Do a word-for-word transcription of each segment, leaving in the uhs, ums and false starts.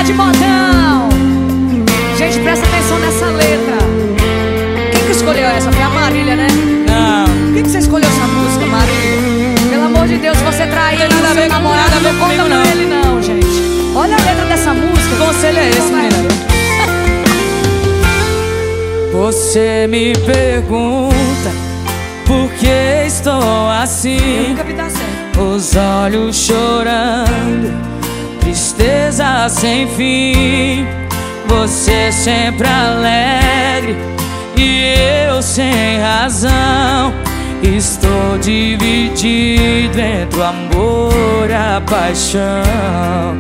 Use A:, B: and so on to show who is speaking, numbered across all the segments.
A: de modão. Gente, presta atenção nessa letra. Quem que escolheu essa? Foi a Marília, né?
B: Não.
A: Por que que você escolheu essa música, Marília? Pelo amor de Deus, você traiu
B: Não tem nada a
A: seu
B: ver com-
A: namorado,
B: nada a ver
A: não conta
B: comigo,
A: pra
B: não.
A: ele não, gente. Olha a letra dessa música.
B: Que conselho é esse, menina? Você me pergunta por que estou
A: Eu
B: assim,
A: nunca vi dar certo.
B: os olhos chorando, tristeza sem fim. Você sempre alegre e eu sem razão. Estou dividido entre o amor e a paixão.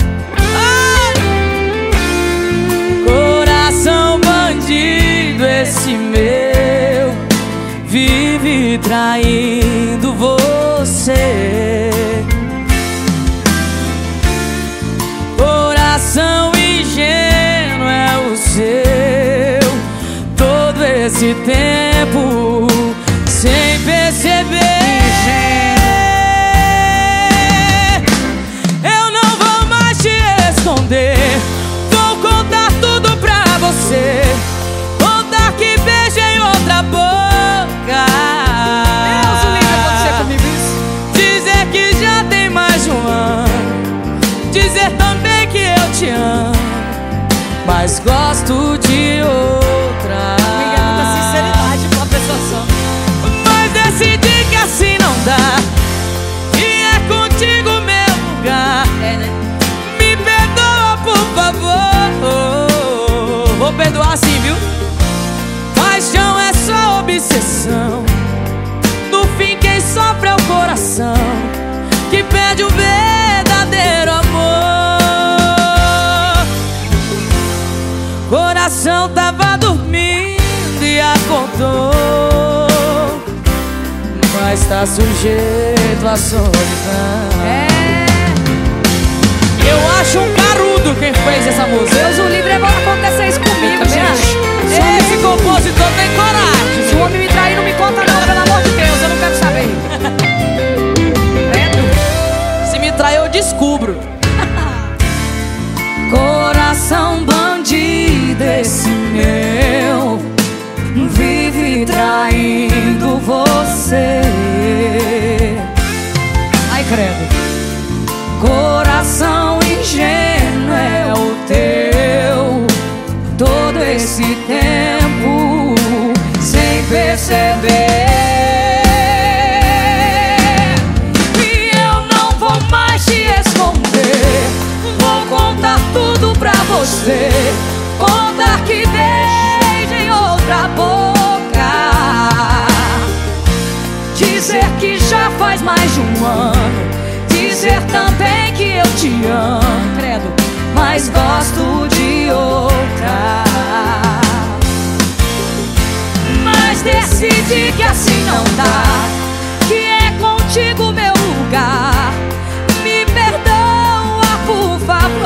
B: Coração bandido esse meu, vive traindo você. Coração ingênuo é o seu, todo esse tempo sem perceber. Eu não vou mais te esconder, vou contar tudo pra você. Contar que beijei outra boca.
A: Deus, o livro acontecer comigo isso.
B: Dizer que já tem mais de um ano. Dizer também que eu te amo, mas gosto de outra.
A: Amiga, muita sinceridade pra uma pessoa só.
B: Mas decidi que assim não dá, e é contigo meu lugar.
A: É, né?
B: Me perdoa, por favor. Vou perdoar sim, viu? Paixão é só obsessão. No fim quem sofre é o coração, que perde o verdadeiro amor. Coração tava dormindo e acordou, mas tá sujeito à solidão.
A: É.
B: Eu acho um carudo quem fez essa música.
A: Deus, o livro é bom acontecer isso comigo,
B: Também
A: gente.
B: acho. Esse compositor tem coragem.
A: Se o homem me trair, não me conta não, pelo amor de Deus, eu não quero saber. Credo.
B: Se me trair eu descubro.
A: Coração bandido esse meu, vive traindo você. Ai, credo. Coração ingênuo é o teu, todo esse tempo sem perceber. E eu não vou mais te esconder, vou contar tudo pra você. Contar que beijei outra boca, dizer que já faz mais de um ano, dizer também que eu te amo, credo, mas gosto de outra. Mas decidi que assim não dá, que é contigo meu lugar. Me perdoa, por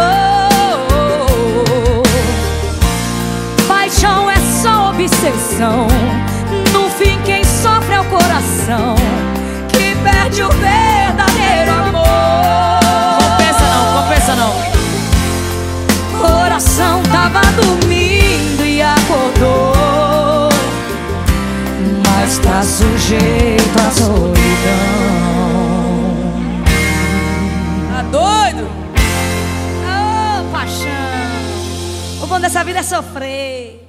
A: favor. Paixão é só obsessão, no fim quem sofre é o coração, que perde o verdadeiro amor.
B: Compensa não, compensa não.
A: Coração tava dormindo e acordou, mas tá sujeito à solidão.
B: Tá doido?
A: Ô, paixão, o bom dessa vida é sofrer.